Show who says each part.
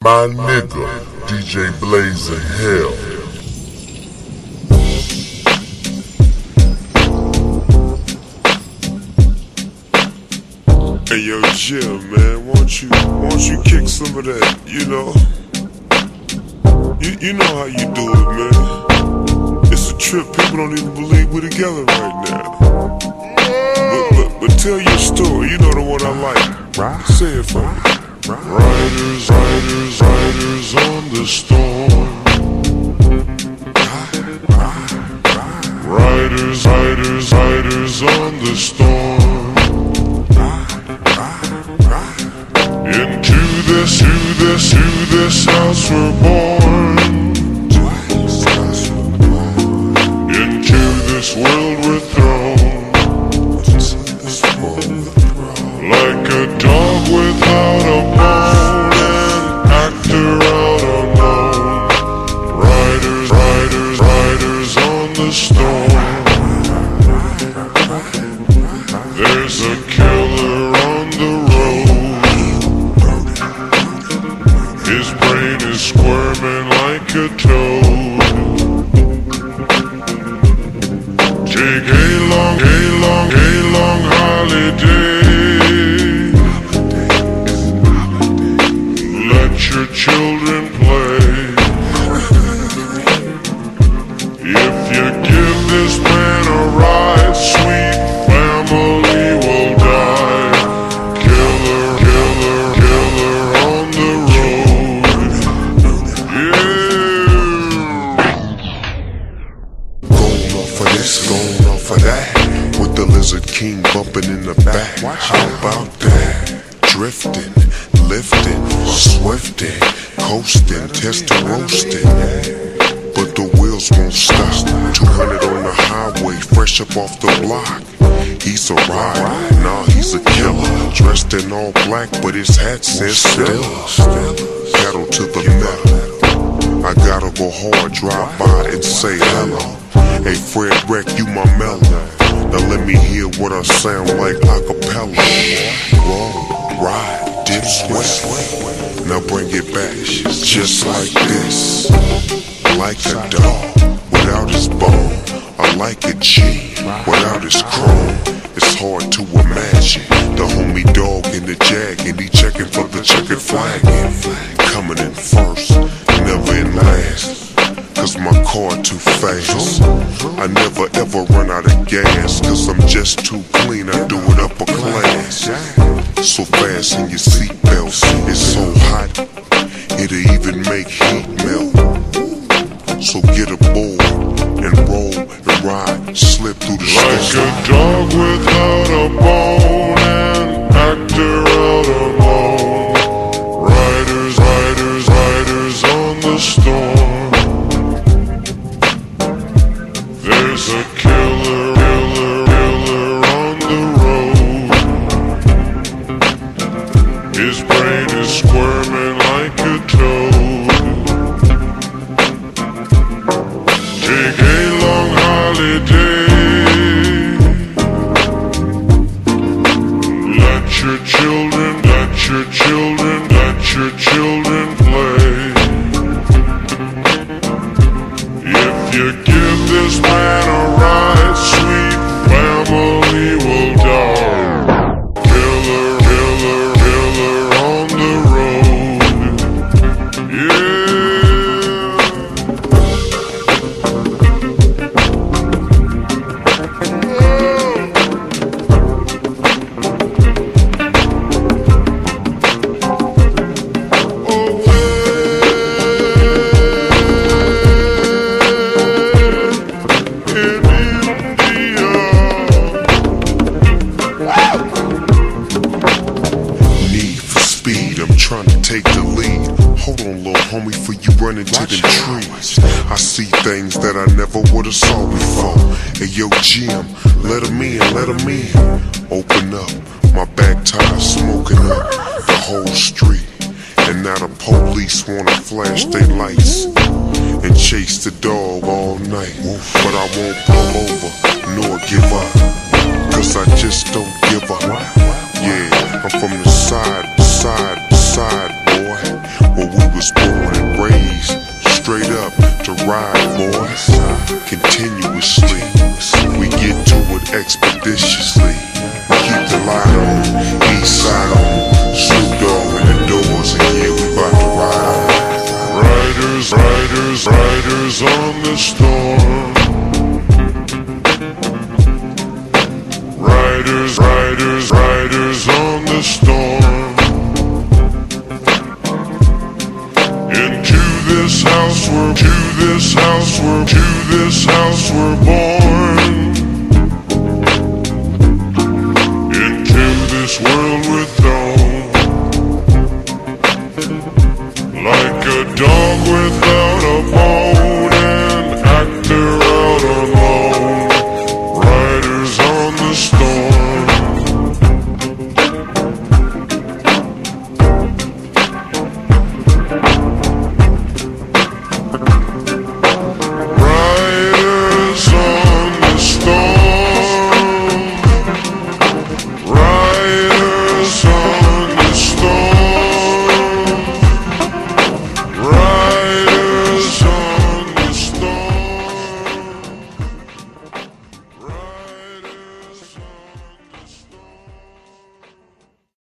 Speaker 1: My nigga, DJ Blazing Hell.
Speaker 2: Hey yo, Jim, man, won't you kick some of that, you know? You know how you do it, man. It's a trip, people don't even believe we're together right now. But tell your story, you know the one I like. Say it for me. Riders, riders, riders on the storm. Riders, riders, riders on the storm. To this house we're born. Into this world we're thrown. Like a dog without a bone, an actor out alone. Riders, riders, riders on the storm. There's a killer on the road. His brain is squirming like a toad. Take a long holiday. Let your children play. If you give this man a ride, sweet family will die. Killer, killer, killer on the road. Yeah.
Speaker 3: Going off of this, going off of that, with the Lizard King bumping in the back. How about that? Drifting, lifting, swifting, coasting, testing, roasting. But the wheels won't stop. 200 on the highway, fresh up off the block. He's a rider, nah, he's a killer. Dressed in all black, but his hat says Stella. Pedal to the metal. I gotta go hard, drive by and say hello. Hey Fred Wreck, you my mellow. Now let me hear what I sound like a cappella. Roll, ride, dip, sweat. Now bring it back, just like this. Like a dog without his bone. I like a G without his chrome. It's hard to imagine the homie dog in the jag, and he checking for the checkered flag. Coming in first, never in last. Cause my car too fast. I never ever run out of gas. Cause I'm just too clean, I do it upper class. So fast in your seatbelts, it's so hot, it'll even make heat melt. So get aboard and roll and ride, slip through the storm.
Speaker 2: Like a dog without a bone, an actor out alone. Riders, riders, riders on the storm. There's a killer, killer, killer on the road. His brain is squirming like a toad. Take a long holiday. Let your children, let your children, let your children play. If you give this man a ride, sweet family will die. Killer, killer, killer on the road. Yeah.
Speaker 3: Trying to take the lead. Hold on, little homie, before you run into them trees. I see things that I never would've saw before. Hey, yo, Jim, let 'em in, let 'em in. Open up, my back tire smoking up the whole street. And now the police wanna flash their lights and chase the dog all night. But I won't pull over, nor give up, cause I just don't give up. Yeah, I'm from the side, boy, where we was
Speaker 2: this house we're born. Into this world we're thrown. Like a dog with